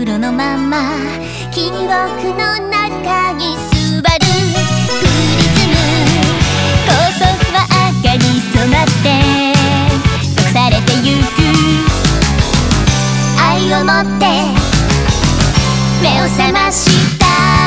黒のまま記憶の中に座るプリズム高速は赤に染まって隠されてゆく愛を持って目を覚ました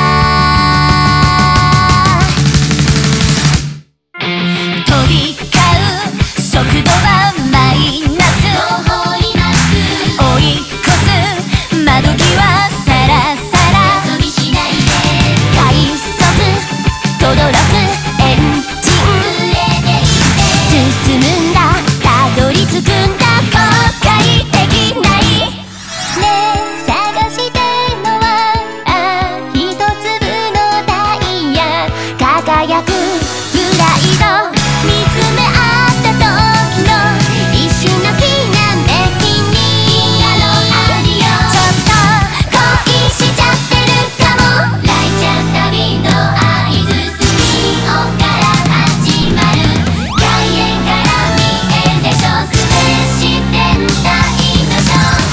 飛び交う速度はマイナス追い越す窓際さらさら快速轟くエンジン進むんだたどり着くんだ後悔できないねえ探してるのは一粒のダイヤ輝くプライド見つめ合った時の一瞬のきらめきにちょっと恋しちゃってるかもライチャー旅の合図水曜から始まる外苑から見えるでしょスペーシ天体のショー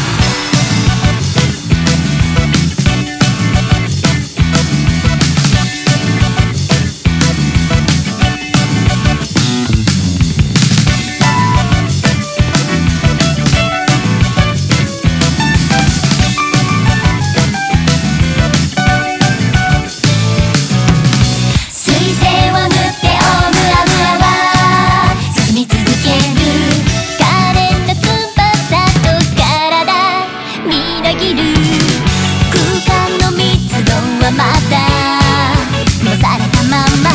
水星を塗ってオムアムアは進み続ける可憐な翼と体みなぎる空間の密度はまだ伸ばされたまま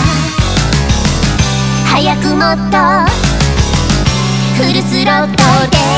早くもっとフルスロットで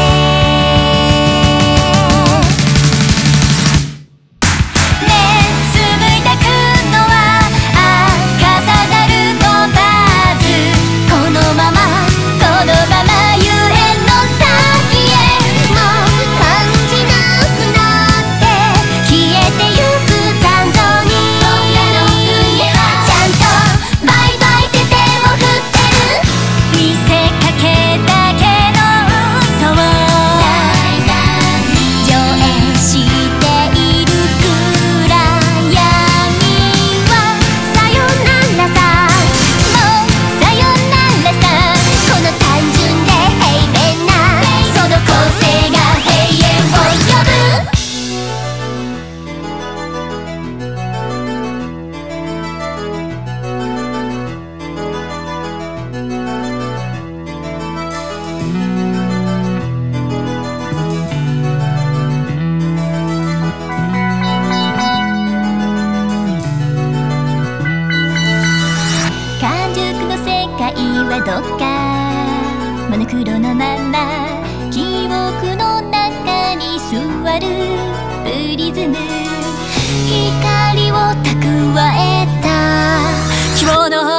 どっかモノクロのまま記憶の中に座るプリズム光を蓄えた希望の